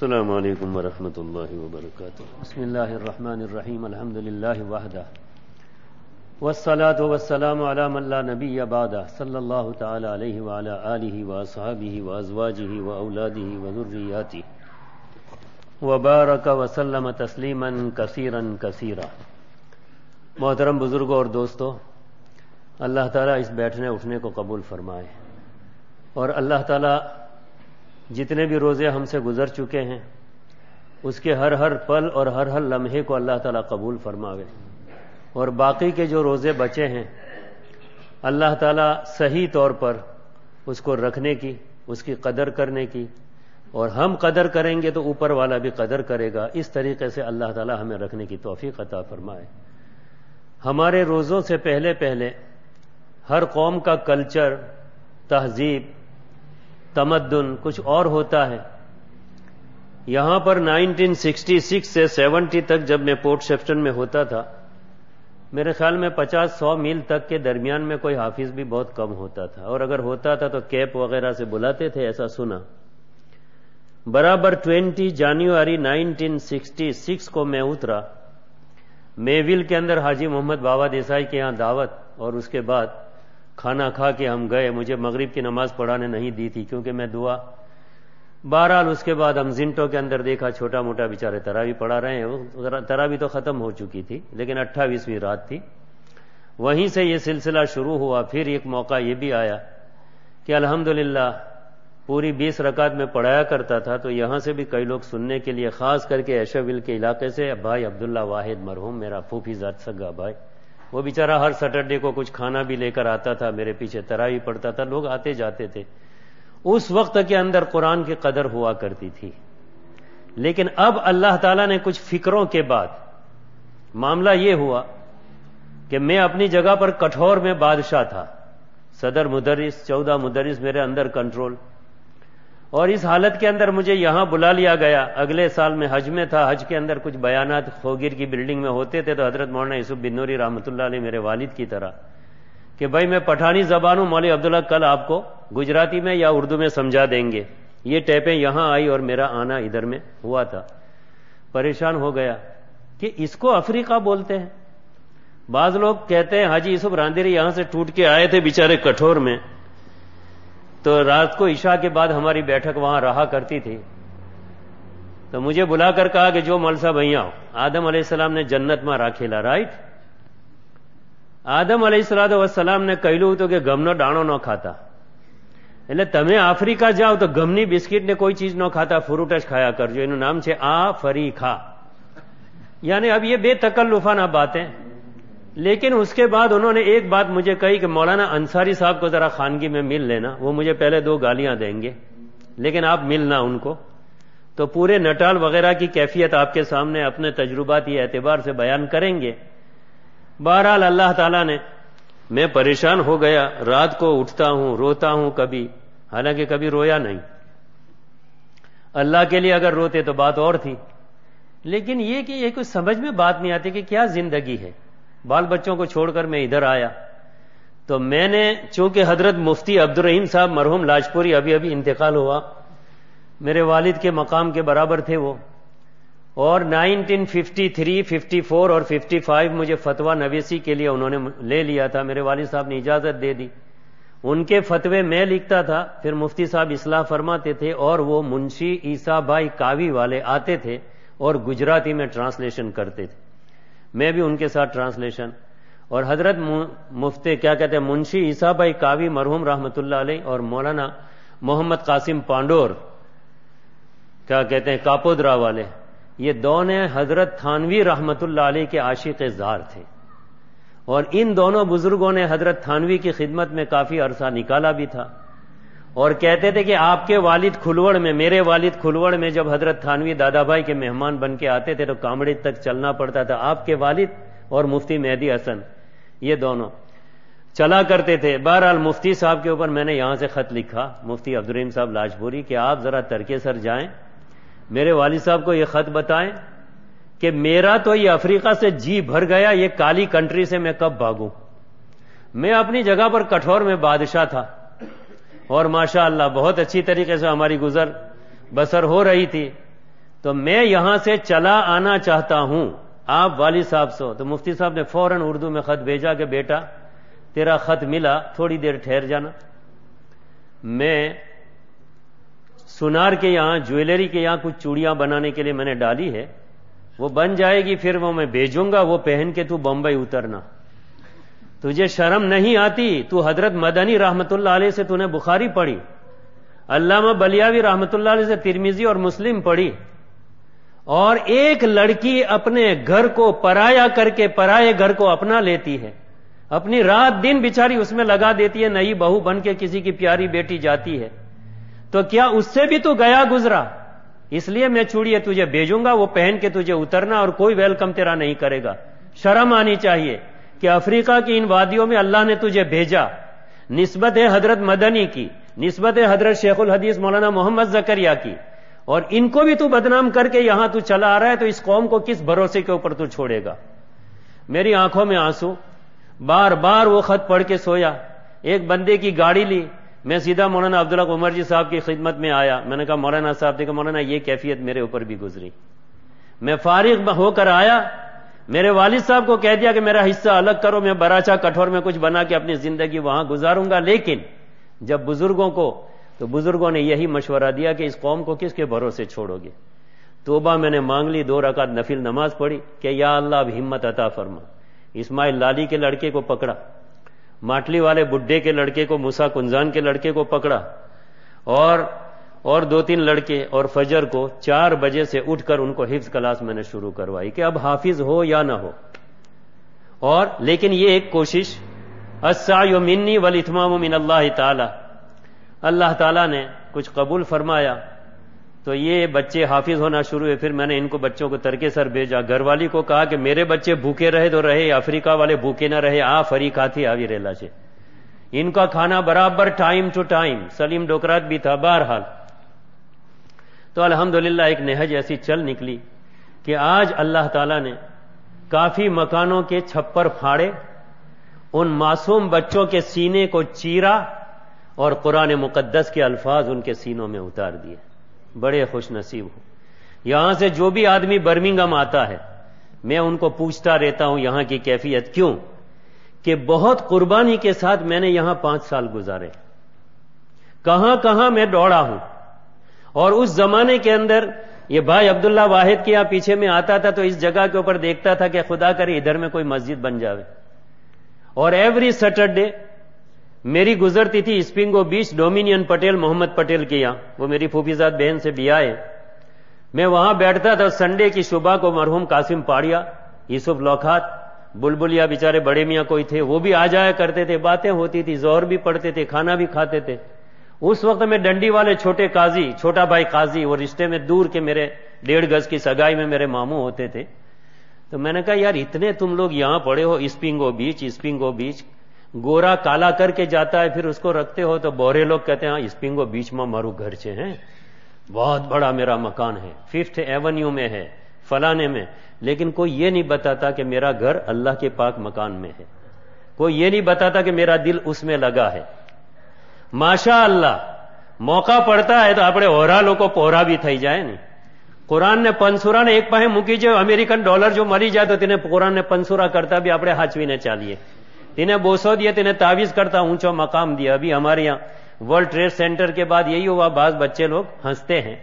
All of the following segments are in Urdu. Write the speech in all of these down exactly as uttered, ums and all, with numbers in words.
السلام علیکم ورحمۃ اللہ وبرکاتہ. بسم اللہ الرحمن الرحیم. الحمد للہ وحدہ والصلاة والسلام علی من لا نبی بعدہ صلی اللہ تعالی علیہ وعلی آلہ واصحابہ وازواجہ واولادہ وذریاتہ وبارک وسلم تسلیما کثیرا کثیرا. محترم بزرگوں اور دوستو، اللہ تعالیٰ اس بیٹھنے اٹھنے کو قبول فرمائے، اور اللہ تعالیٰ جتنے بھی روزے ہم سے گزر چکے ہیں اس کے ہر ہر پل اور ہر ہر لمحے کو اللہ تعالیٰ قبول فرماوے، اور باقی کے جو روزے بچے ہیں اللہ تعالیٰ صحیح طور پر اس کو رکھنے کی، اس کی قدر کرنے کی، اور ہم قدر کریں گے تو اوپر والا بھی قدر کرے گا. اس طریقے سے اللہ تعالیٰ ہمیں رکھنے کی توفیق عطا فرمائے. ہمارے روزوں سے پہلے پہلے ہر قوم کا کلچر، تہذیب، تمدن کچھ اور ہوتا ہے. یہاں پر نائنٹین سکسٹی سکس سے سیونٹی تک جب میں پورٹ شیفٹن میں ہوتا تھا، میرے خیال میں پچاس سو میل تک کے درمیان میں کوئی حافظ بھی بہت کم ہوتا تھا، اور اگر ہوتا تھا تو کیپ وغیرہ سے بلاتے تھے، ایسا سنا. برابر ٹوینٹی جنوری نائنٹین سکسٹی سکس کو میں اترا میویل کے اندر حاجی محمد بابا دیسائی کے یہاں دعوت، اور اس کے بعد کھانا کھا کے ہم گئے. مجھے مغرب کی نماز پڑھانے نہیں دی تھی کیونکہ میں دعا. بہرحال اس کے بعد ہم زنٹو کے اندر دیکھا چھوٹا موٹا بیچارے تراویح پڑھا رہے ہیں. تراویح تو ختم ہو چکی تھی لیکن اٹھائیسویں رات تھی. وہیں سے یہ سلسلہ شروع ہوا. پھر ایک موقع یہ بھی آیا کہ الحمدللہ پوری بیس رکعت میں پڑھایا کرتا تھا، تو یہاں سے بھی کئی لوگ سننے کے لیے، خاص کر کے ایشاویل کے علاقے سے بھائی عبداللہ واحد مرحوم، میرا پھوپھی ذات سگا بھائی، وہ بیچارہ ہر سیٹرڈے کو کچھ کھانا بھی لے کر آتا تھا، میرے پیچھے تراویح پڑھتا تھا. لوگ آتے جاتے تھے. اس وقت کے اندر قرآن کی قدر ہوا کرتی تھی. لیکن اب اللہ تعالیٰ نے کچھ فکروں کے بعد معاملہ یہ ہوا کہ میں اپنی جگہ پر کٹھور میں بادشاہ تھا، صدر مدرس، چودہ مدرس میرے اندر کنٹرول، اور اس حالت کے اندر مجھے یہاں بلا لیا گیا. اگلے سال میں حج میں تھا. حج کے اندر کچھ بیانات خوگیر کی بلڈنگ میں ہوتے تھے، تو حضرت مولانا یوسف بن نوری رحمۃ اللہ علیہ میرے والد کی طرح کہ بھائی میں پٹھانی زبان ہوں، مولوی عبداللہ کل آپ کو گجراتی میں یا اردو میں سمجھا دیں گے. یہ ٹیپیں یہاں آئی اور میرا آنا ادھر میں ہوا تھا. پریشان ہو گیا کہ اس کو افریقہ بولتے ہیں. بعض لوگ کہتے ہیں حاجی یوسف راندیری یہاں سے ٹوٹ کے آئے تھے بیچارے کٹھور میں، تو رات کو عشاء کے بعد ہماری بیٹھک وہاں رہا کرتی تھی. تو مجھے بلا کر کہا کہ جو مل صاحب અહીંયા آدم علیہ السلام نے જન્નતમાં રાખેલા. રાઈટ؟ આદમ અલૈહિસ્સલાતુ વસ્સલામ ને કહ્યું હતું કે ગમનો દાણો ન ખાતા, એટલે તમે આફ્રિકા જાઓ તો ગમની બિસ્કિટ ને કોઈ ચીજ ન ખાતા, ફ્રૂટ જ ખાયા કરજો. એનું નામ છે આફરીકા. یعنی اب یہ بے تکلفانہ باتیں. لیکن اس کے بعد انہوں نے ایک بات مجھے کہی کہ مولانا انصاری صاحب کو ذرا خانگی میں مل لینا، وہ مجھے پہلے دو گالیاں دیں گے لیکن آپ ملنا ان کو. تو پورے نٹال وغیرہ کی کیفیت آپ کے سامنے اپنے تجرباتی اعتبار سے بیان کریں گے. بہرحال اللہ تعالیٰ نے، میں پریشان ہو گیا. رات کو اٹھتا ہوں، روتا ہوں کبھی، حالانکہ کبھی رویا نہیں. اللہ کے لیے اگر روتے تو بات اور تھی. لیکن یہ کہ یہ کچھ سمجھ میں بات نہیں آتی کہ کیا زندگی ہے. بال بچوں کو چھوڑ کر میں ادھر آیا. تو میں نے، چونکہ حضرت مفتی عبدالرحیم صاحب مرحوم لاجپوری ابھی ابھی انتقال ہوا، میرے والد کے مقام کے برابر تھے وہ، اور nineteen fifty three, fifty four اور ففٹی فائیو مجھے فتویٰ نویسی کے لیے انہوں نے لے لیا تھا. میرے والد صاحب نے اجازت دے دی. ان کے فتوے میں لکھتا تھا، پھر مفتی صاحب اصلاح فرماتے تھے، اور وہ منشی عیسیٰ بھائی کاوی والے آتے تھے اور گجراتی میں ٹرانسلیشن کرتے تھے. میں بھی ان کے ساتھ ٹرانسلیشن. اور حضرت مفتی کیا کہتے ہیں منشی عیسیٰ بھائی کاوی مرحوم رحمۃ اللہ علیہ اور مولانا محمد قاسم پانڈور کیا کہتے ہیں کاپودرا والے، یہ دونوں حضرت تھانوی رحمۃ اللہ علیہ کے عاشق زار تھے. اور ان دونوں بزرگوں نے حضرت تھانوی کی خدمت میں کافی عرصہ نکالا بھی تھا، اور کہتے تھے کہ آپ کے والد کھلوڑ میں، میرے والد کھلوڑ میں جب حضرت تھانوی دادا بھائی کے مہمان بن کے آتے تھے تو کامڑی تک چلنا پڑتا تھا. آپ کے والد اور مفتی مہدی حسن یہ دونوں چلا کرتے تھے. بہرحال مفتی صاحب کے اوپر میں نے یہاں سے خط لکھا، مفتی عبدالرحیم صاحب لاجپوری، کہ آپ ذرا ترکے سر جائیں، میرے والد صاحب کو یہ خط بتائیں کہ میرا تو یہ افریقہ سے جی بھر گیا، یہ کالی کنٹری سے میں کب بھاگوں. میں اپنی جگہ پر کٹھور میں بادشاہ تھا، اور ماشاء اللہ بہت اچھی طریقے سے ہماری گزر بسر ہو رہی تھی. تو میں یہاں سے چلا آنا چاہتا ہوں آپ والد صاحب سے. تو مفتی صاحب نے فوراً اردو میں خط بھیجا کہ بیٹا تیرا خط ملا, تھوڑی دیر ٹھہر جانا, میں سونار کے یہاں جویلری کے یہاں کچھ چوڑیاں بنانے کے لیے میں نے ڈالی ہے, وہ بن جائے گی پھر وہ میں بھیجوں گا, وہ پہن کے تو بمبئی اترنا. تجھے شرم نہیں آتی؟ تو حضرت مدنی رحمت اللہ علیہ سے تو نے بخاری پڑھی, علامہ بلیاوی رحمت اللہ علیہ سے ترمذی اور مسلم پڑھی, اور ایک لڑکی اپنے گھر کو پرایا کر کے پرائے گھر کو اپنا لیتی ہے, اپنی رات دن بیچاری اس میں لگا دیتی ہے, نئی بہو بن کے کسی کی پیاری بیٹی جاتی ہے, تو کیا اس سے بھی تو گیا گزرا؟ اس لیے میں چوڑیے تجھے بھیجوں گا, وہ پہن کے تجھے اترنا, اور کوئی ویلکم تیرا نہیں کرے گا. شرم آنی چاہیے کہ افریقہ کی ان وادیوں میں اللہ نے تجھے بھیجا, نسبت ہے حضرت مدنی کی, نسبت ہے حضرت شیخ الحدیث مولانا محمد زکریا کی, اور ان کو بھی تو بدنام کر کے یہاں تو چلا آ رہا ہے, تو اس قوم کو کس بھروسے کے اوپر تو چھوڑے گا؟ میری آنکھوں میں آنسو, بار بار وہ خط پڑھ کے سویا. ایک بندے کی گاڑی لی, میں سیدھا مولانا عبدالحق عمر جی صاحب کی خدمت میں آیا. میں نے کہا مولانا صاحب, دیکھا مولانا یہ کیفیت میرے اوپر بھی گزری. میں فارغ ہو کر آیا, میرے والد صاحب کو کہہ دیا کہ میرا حصہ الگ کرو, میں براچا کٹھور میں کچھ بنا کے اپنی زندگی وہاں گزاروں گا. لیکن جب بزرگوں کو, تو بزرگوں نے یہی مشورہ دیا کہ اس قوم کو کس کے بھروسے چھوڑو گے؟ توبہ میں نے مانگ لی, دو رکعت نفل نماز پڑھی کہ یا اللہ اب ہمت عطا فرما. اسماعیل لالی کے لڑکے کو پکڑا, ماٹلی والے بڈھے کے لڑکے کو, موسیٰ کنزان کے لڑکے کو پکڑا, اور اور دو تین لڑکے, اور فجر کو چار بجے سے اٹھ کر ان کو حفظ کلاس میں نے شروع کروائی کہ اب حافظ ہو یا نہ ہو. اور لیکن یہ ایک کوشش, السعی منی والاتمام من اللہ تعالی, اللہ تعالیٰ نے کچھ قبول فرمایا تو یہ بچے حافظ ہونا شروع ہوئے. پھر میں نے ان کو بچوں کو ترکے سر بھیجا. گھر والی کو کہا کہ میرے بچے بھوکے رہے تو رہے, افریقہ والے بھوکے نہ رہے, آ فریقہ تھی آوی ریلا سے. ان کا کھانا برابر ٹائم ٹو ٹائم, سلیم ڈوکرات بھی تھا. بہرحال تو الحمدللہ ایک نہج ایسی چل نکلی کہ آج اللہ تعالیٰ نے کافی مکانوں کے چھپر پھاڑے, ان معصوم بچوں کے سینے کو چیرا, اور قرآن مقدس کے الفاظ ان کے سینوں میں اتار دیے. بڑے خوش نصیب ہوں. یہاں سے جو بھی آدمی برمنگم آتا ہے, میں ان کو پوچھتا رہتا ہوں یہاں کی کیفیت. کیوں کہ بہت قربانی کے ساتھ میں نے یہاں پانچ سال گزارے, کہاں کہاں میں دوڑا ہوں. اور اس زمانے کے اندر یہ بھائی عبداللہ واحد کے یہاں پیچھے میں آتا تھا تو اس جگہ کے اوپر دیکھتا تھا کہ خدا کرے ادھر میں کوئی مسجد بن جاوے. اور ایوری سیٹرڈے میری گزرتی تھی اسپنگو بیچ, ڈومینین پٹیل محمد پٹیل کے یہاں, وہ میری پھوپھیزاد بہن سے بھی آئے. میں وہاں بیٹھتا تھا. سنڈے کی صبح کو مرحوم قاسم پاڑیا, یوسف لوکھات, بلبلیا بیچارے بڑے میاں کوئی تھے, وہ بھی آ جایا کرتے تھے, باتیں ہوتی تھی, زہر بھی پڑھتے تھے, کھانا بھی کھاتے تھے. اس وقت میں ڈنڈی والے چھوٹے قاضی, چھوٹا بھائی قاضی, وہ رشتے میں دور کے میرے ڈیڑھ گز کی سگائی میں میرے ماموں ہوتے تھے. تو میں نے کہا یار اتنے تم لوگ یہاں پڑے ہو, اسپنگو بیچ اسپنگو بیچ, گورا کالا کر کے جاتا ہے پھر اس کو رکھتے ہو. تو بورے لوگ کہتے ہیں ہاں اسپنگو بیچ میں مارو گھر سے ہیں, بہت بڑا میرا مکان ہے, ففتھ ایونیو میں ہے, فلانے میں. لیکن کوئی یہ نہیں بتاتا کہ میرا گھر اللہ کے پاک مکان میں ہے. کوئی یہ نہیں بتاتا کہ میرا دل اس میں لگا ہے. ماشاء اللہ موقع پڑتا ہے تو اپنے اوہرا کو پوہرا بھی تھئی جائے نہیں. قرآن نے پنسورا نے ایک پاہے મૂકી جو અમેરિકન ડોલર જો મરી જાય તો તેને قرآن ને પંસુરા કરતા بھی આપણે હાચવીને ચાલીએ. તેને બોસો દિए, તેને तावीज करता ऊंचा मकाम दिया. अभी हमारे यहाँ वर्ल्ड ट्रेड सेंटर के बाद यही हुआ, बाज बच्चे लोग हंसते हैं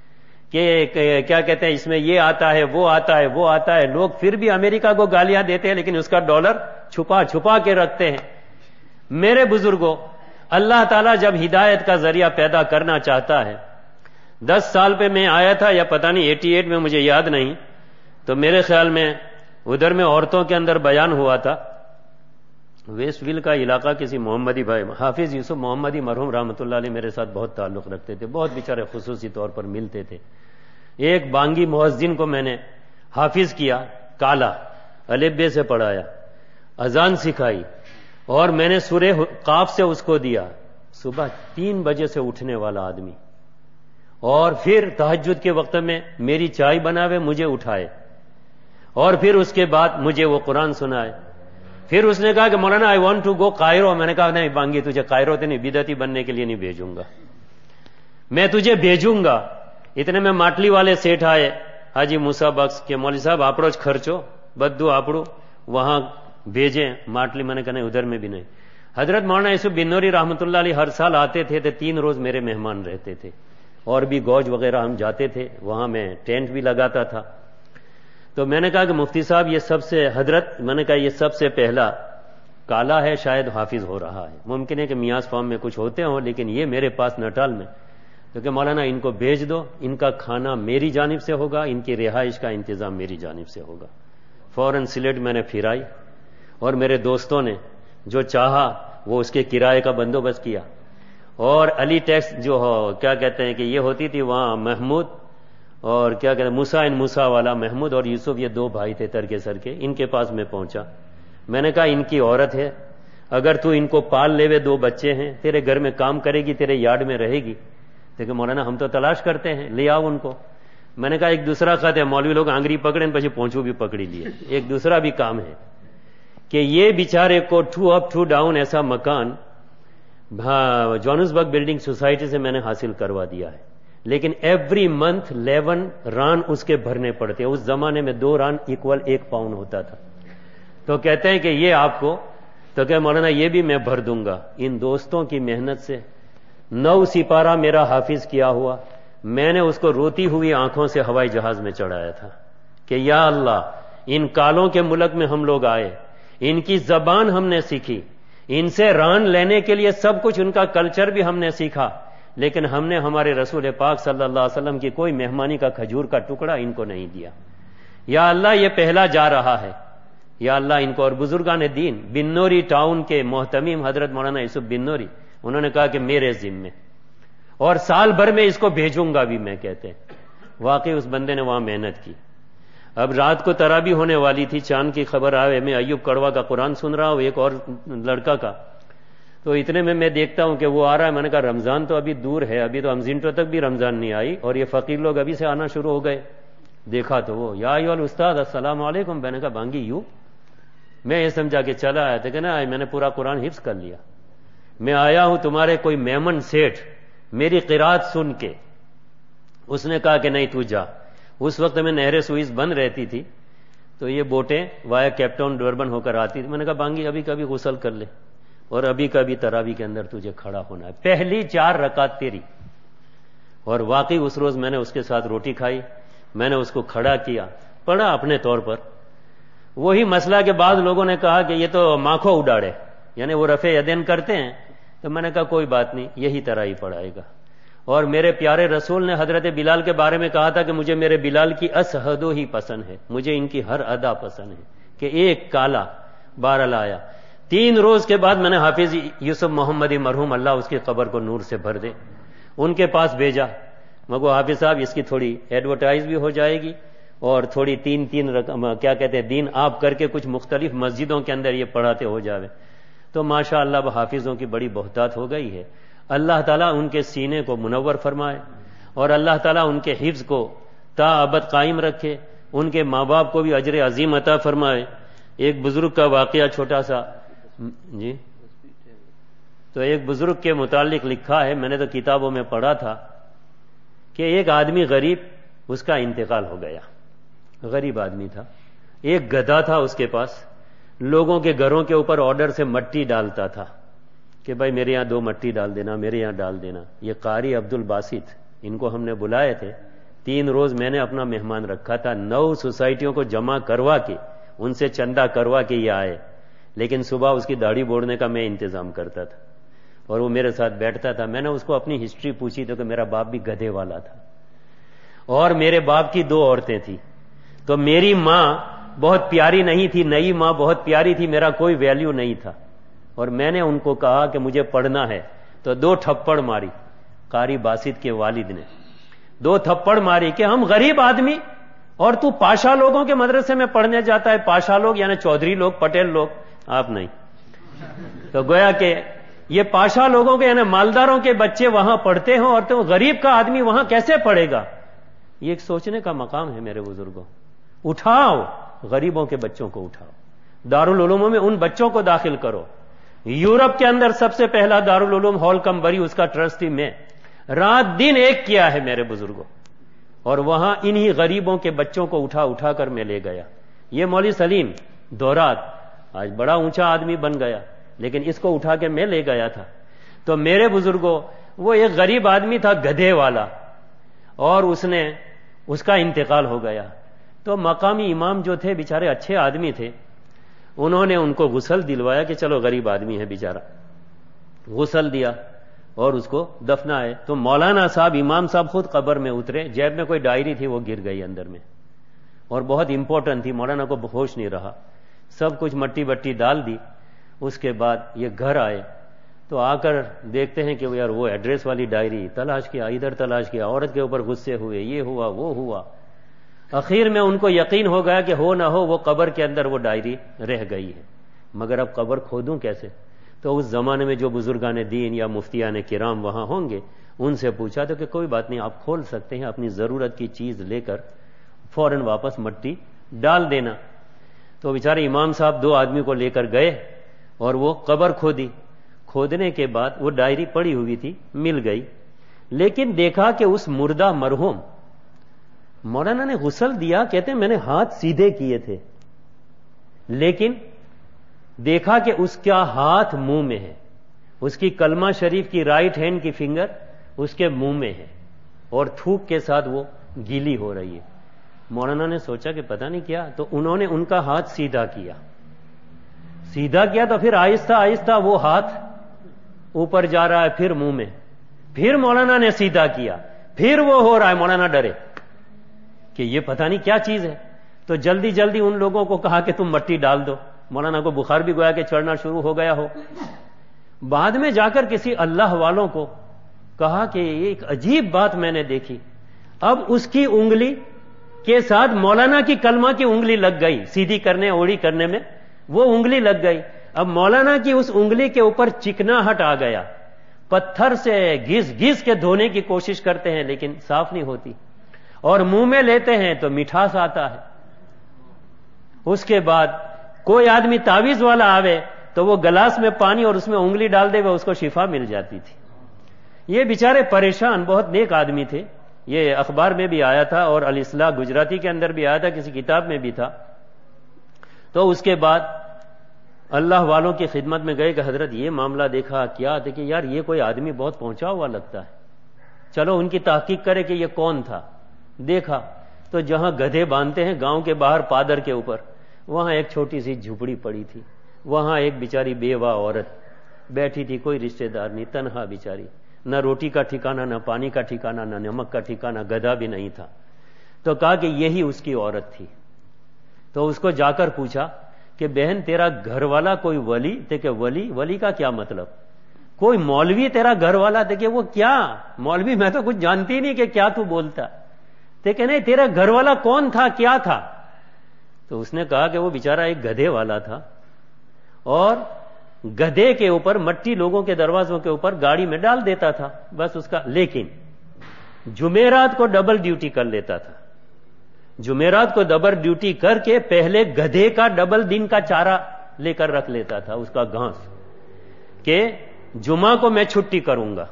कि क्या कहते हैं इसमें ये आता है वो आता है वो आता है. लोग फिर भी अमेरिका को गालियां देते हैं लेकिन उसका डॉलर छुपा छुपा के रखते हैं. मेरे बुजुर्गों, اللہ تعالیٰ جب ہدایت کا ذریعہ پیدا کرنا چاہتا ہے, دس سال پہ میں آیا تھا یا پتہ نہیں ایٹی ایٹ میں, مجھے یاد نہیں, تو میرے خیال میں ادھر میں عورتوں کے اندر بیان ہوا تھا. ویسٹ ویل کا علاقہ کسی محمدی بھائی, حافظ یوسف محمدی مرحوم رحمۃ اللہ علیہ میرے ساتھ بہت تعلق رکھتے تھے, بہت بیچارے خصوصی طور پر ملتے تھے. ایک بانگی مؤذن کو میں نے حافظ کیا, کالا الف بے سے پڑھایا, اذان سکھائی, اور میں نے سورہ قاف سے اس کو دیا. صبح تین بجے سے اٹھنے والا آدمی, اور پھر تہجد کے وقت میں میری چائے بناوے, مجھے اٹھائے, اور پھر اس کے بعد مجھے وہ قرآن سنائے. پھر اس نے کہا کہ Maulana I want to go Cairo. میں نے کہا نہیں بانگی, تجھے کائرو تو نہیں, بدعتی بننے کے لیے نہیں بھیجوں گا, میں تجھے بھیجوں گا اتنے میں ماٹلی والے سیٹھ آئے حاجی موسیٰ بخش کے مولوی صاحب آپروچ خرچو بدو آپڑو وہاں بھیجیں ماٹلی، میں نے کہا نہیں ادھر میں بھی نہیں. حضرت مولانا یوسف بنوری رحمۃ اللہ علیہ ہر سال آتے تھے تو تین روز میرے مہمان رہتے تھے، اور بھی گوج وغیرہ ہم جاتے تھے وہاں، میں ٹینٹ بھی لگاتا تھا. تو میں نے کہا کہ مفتی صاحب یہ سب سے حضرت میں نے کہا یہ سب سے پہلا کالا ہے، شاید حافظ ہو رہا ہے، ممکن ہے کہ میاس فارم میں کچھ ہوتے ہوں لیکن یہ میرے پاس نٹال میں، تو کہ مولانا ان کو بھیج دو، ان کا کھانا میری جانب سے ہوگا، ان کی رہائش کا انتظام میری جانب سے ہوگا. فوراً سلیٹ میں نے پھرائی اور میرے دوستوں نے جو چاہا وہ اس کے کرائے کا بندوبست کیا. اور علی ٹیکس جو ہو کیا کہتے ہیں کہ یہ ہوتی تھی وہاں محمود اور کیا کہتے ہیں موسیٰ ان موسیٰ والا محمود اور یوسف، یہ دو بھائی تھے ترکے سر کے، ان کے پاس میں پہنچا. میں نے کہا ان کی عورت ہے، اگر تو ان کو پال لے وے، دو بچے ہیں، تیرے گھر میں کام کرے گی، تیرے یارڈ میں رہے گی. دیکھیں مولانا ہم تو تلاش کرتے ہیں، لے آؤ ان کو. میں نے کہا ایک دوسرا خط ہے، مولوی لوگ آنگری پکڑیں پچھے پہنچو بھی پکڑی لیے. ایک دوسرا بھی کام ہے کہ یہ بیچارے کو ٹو اپ ٹو ڈاؤن ایسا مکان جونسبرگ بلڈنگ سوسائٹی سے میں نے حاصل کروا دیا ہے، لیکن ایوری منتھ الیون ران اس کے بھرنے پڑتے ہیں. اس زمانے میں دو ران ایکول ایک پاؤنڈ ہوتا تھا. تو کہتے ہیں کہ یہ آپ کو، تو کہ مولانا یہ بھی میں بھر دوں گا. ان دوستوں کی محنت سے نو سپارہ میرا حافظ کیا ہوا، میں نے اس کو روتی ہوئی آنکھوں سے ہوائی جہاز میں چڑھایا تھا کہ یا اللہ ان کالوں کے ملک میں ہم لوگ آئے، ان کی زبان ہم نے سیکھی، ان سے ران لینے کے لیے سب کچھ، ان کا کلچر بھی ہم نے سیکھا، لیکن ہم نے ہمارے رسول پاک صلی اللہ علیہ وسلم کی کوئی مہمانی کا کھجور کا ٹکڑا ان کو نہیں دیا. یا اللہ یہ پہلا جا رہا ہے، یا اللہ ان کو. اور بزرگان دین بنوری ٹاؤن کے محتمیم حضرت مولانا یوسف بنوری، انہوں نے کہا کہ میرے ذمے، اور سال بھر میں اس کو بھیجوں گا بھی. میں کہتے ہیں واقعی اس بندے نے وہاں محنت کی. اب رات کو تراویح ہونے والی تھی، چاند کی خبر آئے، میں ایوب کڑوا کا قرآن سن رہا ہوں ایک اور لڑکا کا، تو اتنے میں میں دیکھتا ہوں کہ وہ آ رہا ہے. میں نے کہا رمضان تو ابھی دور ہے، ابھی تو امزینٹو تک بھی رمضان نہیں آئی اور یہ فقیر لوگ ابھی سے آنا شروع ہو گئے. دیکھا تو وہ یا ایھا الاستاذ السلام علیکم. میں نے کہا بانگی یو، میں یہ سمجھا کہ چلا آیا تھا کہ نا میں نے پورا قرآن حفظ کر لیا، میں آیا ہوں تمہارے کوئی میمن سیٹھ میری قرات سن کے. اس نے کہا کہ نہیں تو جا. اس وقت میں نہر سوئس بند رہتی تھی تو یہ بوٹیں وایا کیپ ٹاؤن ڈربن ہو کر آتی تھی. میں نے کہا بانگی ابھی کبھی غسل کر لے اور ابھی کبھی تراویح کے اندر تجھے کھڑا ہونا ہے، پہلی چار رکعت تیری. اور واقعی اس روز میں نے اس کے ساتھ روٹی کھائی، میں نے اس کو کھڑا کیا، پڑھا اپنے طور پر. وہی مسئلہ کے بعد لوگوں نے کہا کہ یہ تو ماکھو اڈاڑے، یعنی وہ رفع یدین کرتے ہیں. تو میں نے کہا کوئی بات نہیں، یہی طرح ہی پڑھائے گا. اور میرے پیارے رسول نے حضرت بلال کے بارے میں کہا تھا کہ مجھے میرے بلال کی اسہدو ہی پسند ہے، مجھے ان کی ہر ادا پسند ہے. کہ ایک کالا بارہ لایا. تین روز کے بعد میں نے حافظ یوسف محمدی مرحوم اللہ اس کی قبر کو نور سے بھر دے ان کے پاس بھیجا. مگو حافظ صاحب اس کی تھوڑی ایڈورٹائز بھی ہو جائے گی اور تھوڑی تین تین رقم کیا کہتے ہیں دین آپ کر کے کچھ مختلف مسجدوں کے اندر یہ پڑھاتے ہو جاوے. تو ماشاء اللہ وہ حافظوں کی بڑی بہتات ہو گئی ہے. اللہ تعالیٰ ان کے سینے کو منور فرمائے اور اللہ تعالیٰ ان کے حفظ کو تا ابد قائم رکھے، ان کے ماں باپ کو بھی اجر عظیم عطا فرمائے. ایک بزرگ کا واقعہ چھوٹا سا جی، تو ایک بزرگ کے متعلق لکھا ہے، میں نے تو کتابوں میں پڑھا تھا کہ ایک آدمی غریب، اس کا انتقال ہو گیا، غریب آدمی تھا، ایک گدھا تھا اس کے پاس، لوگوں کے گھروں کے اوپر آرڈر سے مٹی ڈالتا تھا کہ بھائی میرے یہاں دو مٹی ڈال دینا، میرے یہاں ڈال دینا. یہ قاری عبد الباسط، ان کو ہم نے بلائے تھے. تین روز میں نے اپنا مہمان رکھا تھا، نو سوسائٹیوں کو جمع کروا کے ان سے چندہ کروا کے یہ آئے. لیکن صبح اس کی داڑھی بوڑھنے کا میں انتظام کرتا تھا اور وہ میرے ساتھ بیٹھتا تھا. میں نے اس کو اپنی ہسٹری پوچھی تو کہ میرا باپ بھی گدھے والا تھا اور میرے باپ کی دو عورتیں تھیں. تو میری ماں بہت پیاری نہیں تھی، نئی ماں بہت پیاری تھی، میرا کوئی ویلیو نہیں تھا. اور میں نے ان کو کہا کہ مجھے پڑھنا ہے تو دو تھپڑ ماری. قاری باسط کے والد نے دو تھپڑ ماری کہ ہم غریب آدمی اور تو پاشا لوگوں کے مدرسے میں پڑھنے جاتا ہے. پاشا لوگ یعنی چودھری لوگ، پٹیل لوگ، آپ نہیں. تو گویا کہ یہ پاشا لوگوں کے یعنی مالداروں کے بچے وہاں پڑھتے ہوں اور تو غریب کا آدمی وہاں کیسے پڑھے گا. یہ ایک سوچنے کا مقام ہے میرے بزرگوں. اٹھاؤ غریبوں کے بچوں کو، اٹھاؤ دارالعلوموں میں ان بچوں کو داخل کرو. یورپ کے اندر سب سے پہلا دارالعلوم ہال کمبری، اس کا ٹرسٹی میں، رات دن ایک کیا ہے میرے بزرگوں. اور وہاں انہی غریبوں کے بچوں کو اٹھا اٹھا کر میں لے گیا. یہ مولوی سلیم دورات آج بڑا اونچا آدمی بن گیا، لیکن اس کو اٹھا کے میں لے گیا تھا. تو میرے بزرگوں، وہ ایک غریب آدمی تھا گدھے والا، اور اس نے اس کا انتقال ہو گیا. تو مقامی امام جو تھے بیچارے اچھے آدمی تھے، انہوں نے ان کو غسل دلوایا کہ چلو غریب آدمی ہے بیچارہ، غسل دیا اور اس کو دفنائے. تو مولانا صاحب امام صاحب خود قبر میں اترے، جیب میں کوئی ڈائری تھی وہ گر گئی اندر میں، اور بہت امپورٹنٹ تھی، مولانا کو ہوش نہیں رہا. سب کچھ مٹی بٹی ڈال دی. اس کے بعد یہ گھر آئے تو آ کر دیکھتے ہیں کہ یار وہ ایڈریس والی ڈائری تلاش کیا، ادھر تلاش کیا، عورت کے اوپر غصے ہوئے، یہ ہوا وہ ہوا. اخیر میں ان کو یقین ہو گیا کہ ہو نہ ہو وہ قبر کے اندر وہ ڈائری رہ گئی ہے، مگر اب قبر کھودوں کیسے؟ تو اس زمانے میں جو بزرگان دین یا مفتیان کرام وہاں ہوں گے، ان سے پوچھا تو کہ کوئی بات نہیں، آپ کھول سکتے ہیں، اپنی ضرورت کی چیز لے کر فوراً واپس مٹی ڈال دینا. تو بیچارے امام صاحب دو آدمی کو لے کر گئے اور وہ قبر کھودی. کھودنے کے بعد وہ ڈائری پڑی ہوئی تھی، مل گئی. لیکن دیکھا کہ اس مردہ مرحوم مولانا نے غسل دیا، کہتے ہیں میں نے ہاتھ سیدھے کیے تھے، لیکن دیکھا کہ اس کا ہاتھ منہ میں ہے، اس کی کلمہ شریف کی رائٹ ہینڈ کی فنگر اس کے منہ میں ہے، اور تھوک کے ساتھ وہ گیلی ہو رہی ہے. مولانا نے سوچا کہ پتہ نہیں کیا، تو انہوں نے ان کا ہاتھ سیدھا کیا. سیدھا کیا تو پھر آہستہ آہستہ وہ ہاتھ اوپر جا رہا ہے، پھر منہ میں، پھر مولانا نے سیدھا کیا، پھر وہ ہو رہا ہے. مولانا ڈرے کہ یہ پتہ نہیں کیا چیز ہے، تو جلدی جلدی ان لوگوں کو کہا کہ تم مٹی ڈال دو. مولانا کو بخار بھی گویا کہ چڑھنا شروع ہو گیا ہو. بعد میں جا کر کسی اللہ والوں کو کہا کہ ایک عجیب بات میں نے دیکھی، اب اس کی انگلی کے ساتھ مولانا کی کلمہ کی انگلی لگ گئی، سیدھی کرنے اوڑی کرنے میں وہ انگلی لگ گئی. اب مولانا کی اس انگلی کے اوپر چکناہٹ آ گیا. پتھر سے گھس گھس کے دھونے کی کوشش کرتے ہیں لیکن صاف نہیں ہوتی، اور منہ میں لیتے ہیں تو مٹھاس آتا ہے. اس کے بعد کوئی آدمی تعویذ والا آوے تو وہ گلاس میں پانی اور اس میں انگلی ڈال دے، وہ اس کو شفا مل جاتی تھی. یہ بیچارے پریشان، بہت نیک آدمی تھے. یہ اخبار میں بھی آیا تھا اور الاصلاح گجراتی کے اندر بھی آیا تھا، کسی کتاب میں بھی تھا. تو اس کے بعد اللہ والوں کی خدمت میں گئے کہ حضرت یہ معاملہ دیکھا، کیا تھا کہ یار یہ کوئی آدمی بہت پہنچا ہوا لگتا ہے، چلو ان کی تحقیق کرے کہ یہ کون تھا. دیکھا تو جہاں گدھے باندھتے ہیں گاؤں کے باہر پادر کے اوپر، وہاں ایک چھوٹی سی جھپڑی پڑی تھی. وہاں ایک بیچاری بیوہ عورت بیٹھی تھی، کوئی رشتہ دار نہیں، تنہا بیچاری، نہ روٹی کا ٹھکانہ، نہ پانی کا ٹھکانہ، نہ نمک کا ٹھکانہ، گدھا بھی نہیں تھا. تو کہا کہ یہی اس کی عورت تھی. تو اس کو جا کر پوچھا کہ بہن تیرا گھر والا کوئی ولی تھے؟ کہ ولی ولی کا کیا مطلب؟ کوئی مولوی تیرا گھر والا تھے؟ کہ وہ کیا مولوی، میں تو کچھ جانتی نہیں کہ کیا تو بولتا. کہ نہیں تیرا گھر والا کون تھا، کیا تھا؟ تو اس نے کہا کہ وہ بیچارہ ایک گدھے والا تھا، اور گدھے کے اوپر مٹی لوگوں کے دروازوں کے اوپر گاڑی میں ڈال دیتا تھا بس اس کا. لیکن جمعرات کو ڈبل ڈیوٹی کر لیتا تھا. جمعرات کو ڈبل ڈیوٹی کر کے پہلے گدھے کا ڈبل دن کا چارہ لے کر رکھ لیتا تھا، اس کا گھاس، کہ جمعہ کو میں چھٹی کروں گا،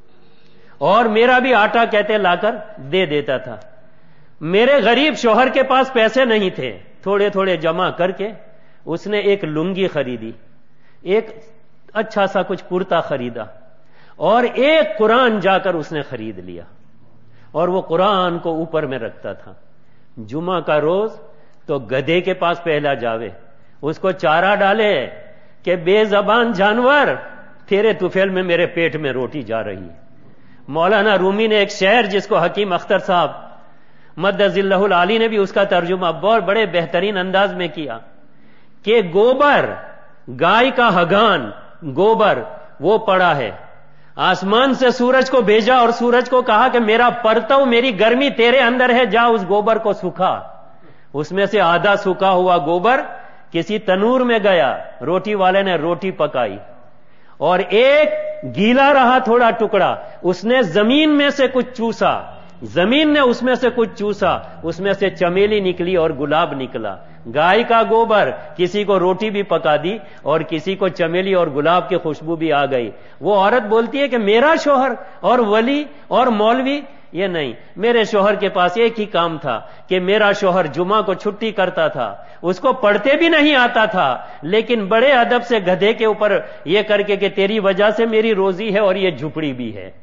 اور میرا بھی آٹا کہتے لا کر دے دیتا تھا. میرے غریب شوہر کے پاس پیسے نہیں تھے، تھوڑے تھوڑے جمع کر کے اس نے ایک لنگی خریدی، ایک اچھا سا کچھ کرتا خریدا، اور ایک قرآن جا کر اس نے خرید لیا، اور وہ قرآن کو اوپر میں رکھتا تھا. جمعہ کا روز تو گدھے کے پاس پہلا جاوے، اس کو چارہ ڈالے کہ بے زبان جانور تیرے طفیل میں میرے پیٹ میں روٹی جا رہی ہے. مولانا رومی نے ایک شعر جس کو حکیم اختر صاحب مدذ اللہ العالی نے بھی اس کا ترجمہ بہت بڑے بہترین انداز میں کیا کہ گوبر، گائے کا ہگان گوبر وہ پڑا ہے، آسمان سے سورج کو بھیجا اور سورج کو کہا کہ میرا پرتو، میری گرمی تیرے اندر ہے، جا اس گوبر کو سکھا. اس میں سے آدھا سکھا ہوا گوبر کسی تنور میں گیا، روٹی والے نے روٹی پکائی، اور ایک گیلا رہا تھوڑا ٹکڑا، اس نے زمین میں سے کچھ چوسا، زمین نے اس میں سے کچھ چوسا، اس میں سے چمیلی نکلی اور گلاب نکلا. گائے کا گوبر کسی کو روٹی بھی پکا دی اور کسی کو چمیلی اور گلاب کی خوشبو بھی آ گئی. وہ عورت بولتی ہے کہ میرا شوہر اور ولی اور مولوی یہ نہیں، میرے شوہر کے پاس ایک ہی کام تھا کہ میرا شوہر جمعہ کو چھٹی کرتا تھا، اس کو پڑھتے بھی نہیں آتا تھا، لیکن بڑے ادب سے گدھے کے اوپر یہ کر کے کہ تیری وجہ سے میری روزی ہے اور یہ جھپڑی بھی ہے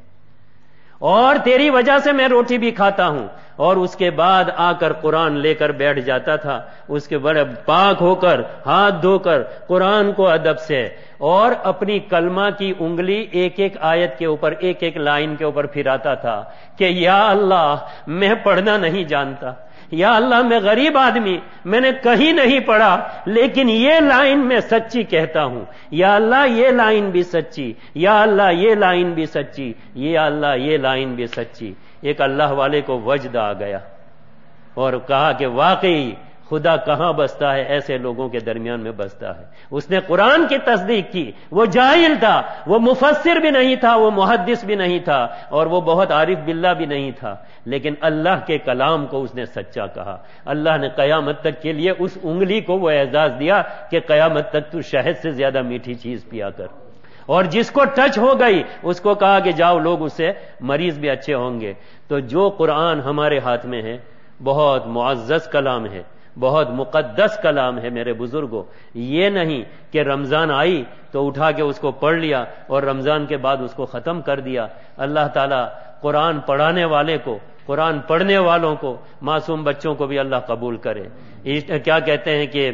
اور تیری وجہ سے میں روٹی بھی کھاتا ہوں، اور اس کے بعد آ کر قرآن لے کر بیٹھ جاتا تھا، اس کے بڑے پاک ہو کر ہاتھ دھو کر قرآن کو ادب سے اور اپنی کلمہ کی انگلی ایک ایک آیت کے اوپر ایک ایک لائن کے اوپر پھراتا تھا کہ یا اللہ میں پڑھنا نہیں جانتا، یا اللہ میں غریب آدمی، میں نے کہیں نہیں پڑھا، لیکن یہ لائن میں سچی کہتا ہوں، یا اللہ یہ لائن بھی سچی، یا اللہ یہ لائن بھی سچی، یا اللہ یہ لائن بھی سچی۔ ایک اللہ والے کو وجد آ گیا اور کہا کہ واقعی خدا کہاں بستا ہے، ایسے لوگوں کے درمیان میں بستا ہے۔ اس نے قرآن کی تصدیق کی، وہ جاہل تھا، وہ مفسر بھی نہیں تھا، وہ محدث بھی نہیں تھا، اور وہ بہت عارف باللہ بھی نہیں تھا، لیکن اللہ کے کلام کو اس نے سچا کہا۔ اللہ نے قیامت تک کے لیے اس انگلی کو وہ اعزاز دیا کہ قیامت تک تو شہد سے زیادہ میٹھی چیز پیا کر، اور جس کو ٹچ ہو گئی اس کو کہا کہ جاؤ لوگ اس سے مریض بھی اچھے ہوں گے۔ تو جو قرآن ہمارے ہاتھ میں ہے بہت معزز کلام ہے، بہت مقدس کلام ہے میرے بزرگوں۔ یہ نہیں کہ رمضان آئی تو اٹھا کے اس کو پڑھ لیا اور رمضان کے بعد اس کو ختم کر دیا۔ اللہ تعالیٰ قرآن پڑھانے والے کو، قرآن پڑھنے والوں کو، معصوم بچوں کو بھی اللہ قبول کرے۔ کیا کہتے ہیں کہ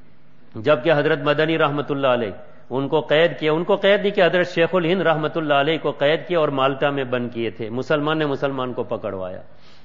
جبکہ حضرت مدنی رحمت اللہ علیہ ان کو قید کیا، ان کو قید نہیں کیا، حضرت شیخ الہند رحمت اللہ علیہ کو قید کیا اور مالٹا میں بند کیے تھے، مسلمان نے مسلمان کو پکڑوایا،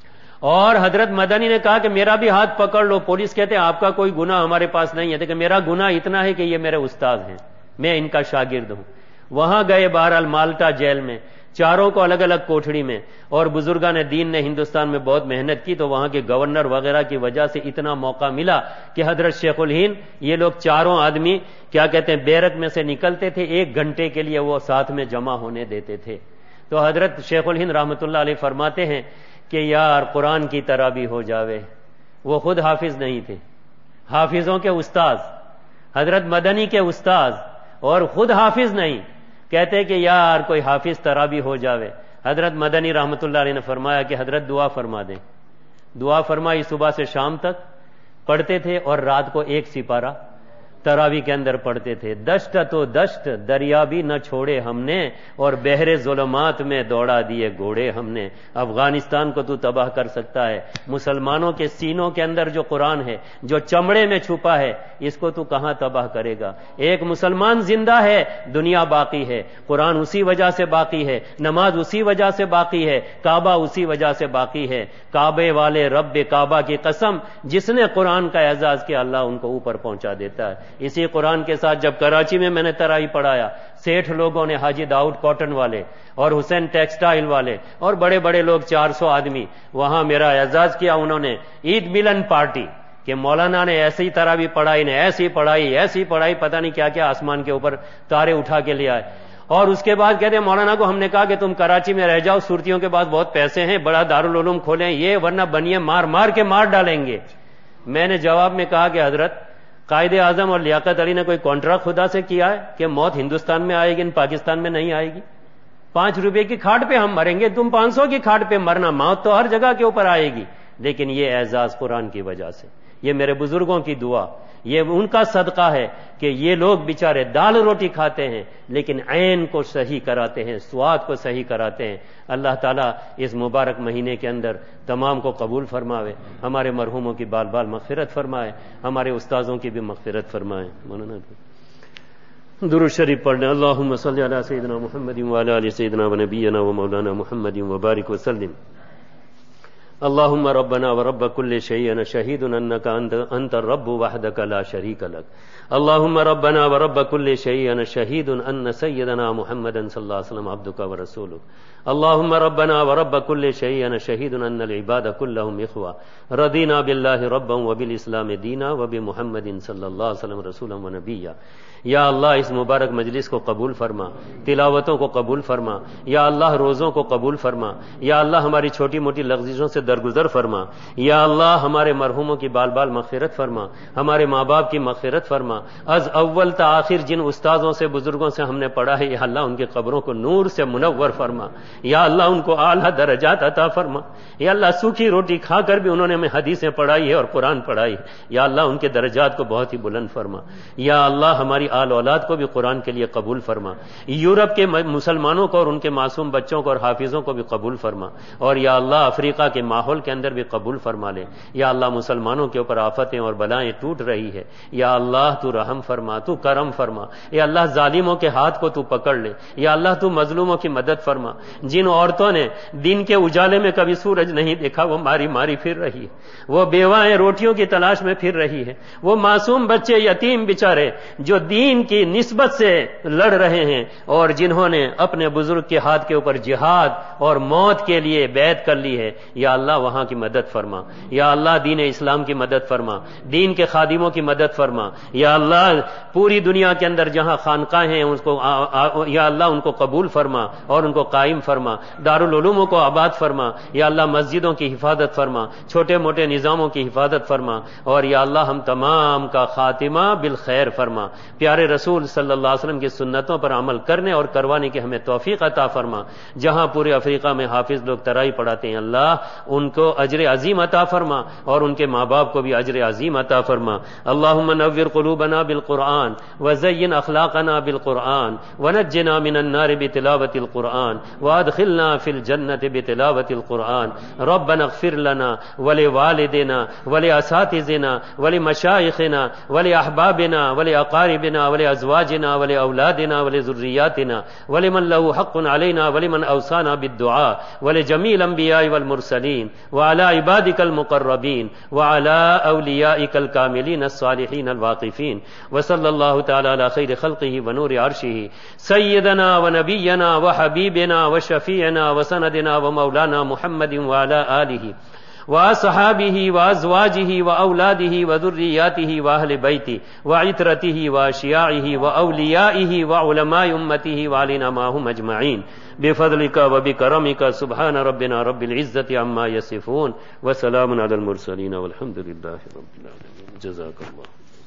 اور حضرت مدنی نے کہا کہ میرا بھی ہاتھ پکڑ لو۔ پولیس کہتے ہیں آپ کا کوئی گناہ ہمارے پاس نہیں ہے، لیکن میرا گناہ اتنا ہے کہ یہ میرے استاد ہیں، میں ان کا شاگرد ہوں۔ وہاں گئے بہرحال مالٹا جیل میں، چاروں کو الگ الگ کوٹھڑی میں، اور بزرگان دین نے ہندوستان میں بہت محنت کی تو وہاں کے گورنر وغیرہ کی وجہ سے اتنا موقع ملا کہ حضرت شیخ الہند یہ لوگ چاروں آدمی کیا کہتے ہیں بیرک میں سے نکلتے تھے، ایک گھنٹے کے لیے وہ ساتھ میں جمع ہونے دیتے تھے۔ تو حضرت شیخ الہند رحمت اللہ علیہ فرماتے ہیں کہ یار قرآن کی طرح بھی ہو جاوے۔ وہ خود حافظ نہیں تھے، حافظوں کے استاذ، حضرت مدنی کے استاذ، اور خود حافظ نہیں، کہتے کہ یار کوئی حافظ طرح بھی ہو جاوے۔ حضرت مدنی رحمت اللہ علیہ نے فرمایا کہ حضرت دعا فرما دیں۔ دعا فرمائی، صبح سے شام تک پڑھتے تھے اور رات کو ایک سپارہ تراوی کے اندر پڑھتے تھے۔ دشت تو دشت دریا بھی نہ چھوڑے ہم نے، اور بحر ظلمات میں دوڑا دیے گھوڑے ہم نے۔ افغانستان کو تو تباہ کر سکتا ہے، مسلمانوں کے سینوں کے اندر جو قرآن ہے، جو چمڑے میں چھپا ہے، اس کو تو کہاں تباہ کرے گا؟ ایک مسلمان زندہ ہے، دنیا باقی ہے، قرآن اسی وجہ سے باقی ہے، نماز اسی وجہ سے باقی ہے، کعبہ اسی وجہ سے باقی ہے۔ کعبے والے رب کعبہ کی قسم، جس نے قرآن کا اعزاز کیا اللہ ان کو اوپر پہنچا دیتا ہے۔ اسی قرآن کے ساتھ جب کراچی میں میں نے تراویح پڑھایا، سیٹھ لوگوں نے، حاجی داؤد کاٹن والے اور حسین ٹیکسٹائل والے اور بڑے بڑے لوگ، چار سو آدمی وہاں میرا اعزاز کیا انہوں نے، عید ملن پارٹی کہ مولانا نے ایسی تراویح پڑھائی، نے ایسی پڑھائی ایسی پڑھائی پتہ نہیں کیا کیا آسمان کے اوپر تارے اٹھا کے لے آئے۔ اور اس کے بعد کہتے ہیں مولانا کو ہم نے کہا کہ تم کراچی میں رہ جاؤ، صورتیوں کے پاس بہت پیسے ہیں، بڑا دارالعلوم کھولیں یہ، ورنہ بنیے مار مار کے مار ڈالیں گے۔ میں نے جواب میں کہا کہ حضرت قائد اعظم اور لیاقت علی نے کوئی کانٹریکٹ خدا سے کیا ہے کہ موت ہندوستان میں آئے گی پاکستان میں نہیں آئے گی؟ پانچ روپے کی کھاٹ پہ ہم مریں گے، تم پانچ سو کی کھاٹ پہ مرنا، موت تو ہر جگہ کے اوپر آئے گی۔ لیکن یہ اعزاز قرآن کی وجہ سے، یہ میرے بزرگوں کی دعا، یہ ان کا صدقہ ہے کہ یہ لوگ بیچارے دال روٹی کھاتے ہیں لیکن عین کو صحیح کراتے ہیں، سواد کو صحیح کراتے ہیں۔ اللہ تعالیٰ اس مبارک مہینے کے اندر تمام کو قبول فرماوے، ہمارے مرحوموں کی بال بال مغفرت فرمائے، ہمارے استاذوں کی بھی مغفرت فرمائے۔ مولانا درود شریف پڑھ لیں۔ اللہم صلی علی سیدنا محمد وعلی آل سیدنا و نبینا و مولانا محمد وبارک وسلم۔ اللهم ربنا ورب كل شيء انا شهيد انك انت انت الرب وحدك لا شريك لك. اللهم ربنا ورب كل شيء انا شهيد ان سيدنا محمدا صلى الله عليه وسلم عبدك ورسولك. اللهم ربنا ورب كل شيء انا شهيد ان العباد كلهم اخوه رضينا بالله ربا وبالاسلام دينا وبمحمد صلى الله عليه وسلم رسولا ونبيا. یا اللہ اس مبارک مجلس کو قبول فرما، تلاوتوں کو قبول فرما، یا اللہ روزوں کو قبول فرما، یا اللہ ہماری چھوٹی موٹی لغزشوں سے درگزر فرما. یا اللہ ہمارے مرحوموں کی بال بال مغفرت فرما، ہمارے ماں باپ کی مغفرت فرما. از اول تا آخر جن استاذوں سے بزرگوں سے ہم نے پڑھا ہے، یا اللہ ان کے قبروں کو نور سے منور فرما. یا اللہ ان کو اعلیٰ درجات عطا فرما. یا اللہ سوکھی روٹی کھا کر بھی انہوں نے ہمیں حدیثیں پڑھائی ہے اور قرآن پڑھائی ہے. یا اللہ ان کے درجات کو بہت ہی بلند فرما. یا اللہ ہماری آل اولاد کو بھی قرآن کے لیے قبول فرما. یورپ کے مسلمانوں کو اور ان کے معصوم بچوں کو اور حافظوں کو بھی قبول فرما. اور یا اللہ افریقہ کے ماحول کے اندر بھی قبول فرما لے. یا اللہ مسلمانوں کے اوپر آفتیں اور بلائیں ٹوٹ رہی ہے، یا اللہ تو رحم فرما، تو کرم فرما. یا اللہ ظالموں کے ہاتھ کو تو پکڑ لے. یا اللہ تو مظلوموں کی مدد فرما. جن عورتوں نے دن کے اجالے میں کبھی سورج نہیں دیکھا وہ ماری ماری پھر رہی ہے، وہ بیوائیں روٹیوں کی تلاش میں پھر رہی ہے، وہ معصوم بچے یتیم بیچارے جو دین کی نسبت سے لڑ رہے ہیں اور جنہوں نے اپنے بزرگ کے ہاتھ کے اوپر جہاد اور موت کے لیے بیعت کر لی ہے. یا اللہ وہاں کی مدد فرما. یا اللہ دین اسلام کی مدد فرما، دین کے خادموں کی مدد فرما. یا اللہ پوری دنیا کے اندر جہاں خانقاہ ہیں اس کو آ, آ, یا اللہ ان کو قبول فرما اور ان کو قائم فرما. دارالعلوموں کو آباد فرما. یا اللہ مسجدوں کی حفاظت فرما، چھوٹے موٹے نظاموں کی حفاظت فرما. اور یا اللہ ہم تمام کا خاتمہ بالخیر فرما. پیارے رسول صلی اللہ علیہ وسلم کی سنتوں پر عمل کرنے اور کروانے کی ہمیں توفیق عطا فرما. جہاں پورے افریقہ میں حافظ لوگ ترائی پڑھاتے ہیں اللہ ان کو اجر عظیم عطا فرما اور ان کے ماں باپ کو بھی اجر عظیم عطا فرما. اللہم نور قلوبنا بالقرآن وزین اخلاقنا بالقرآن ونجنا من النار بتلاوت القرآن وادخلنا فی الجنة بتلاوت القرآن. ربنا اغفر لنا ولوالدنا ولاساتذنا ولمشائخنا ولاحبابنا ولاقاربنا ولازواجنا ولاولادنا ولذرياتنا ولمن له حق علينا ولمن اوصانا بالدعاء ولجميع الانبياء والمرسلين وعلى عبادك المقربين وعلى اوليائك الكاملين الصالحين الواقفين. وصلى الله تعالى على خير خلقه ونور عرشه سيدنا ونبينا وحبيبنا وشفيعنا وسندنا ومولانا محمد وعلى آله وصحابه وازواجه واولاده وذرياته واهل بيته وعترته واشياعه واوليائه وعلماء امته وعلينا معهم اجمعين بفضلك وبكرمك. سبحان ربنا رب العزة عما يصفون وسلام على المرسلين والحمد لله رب العالمين. جزاك الله.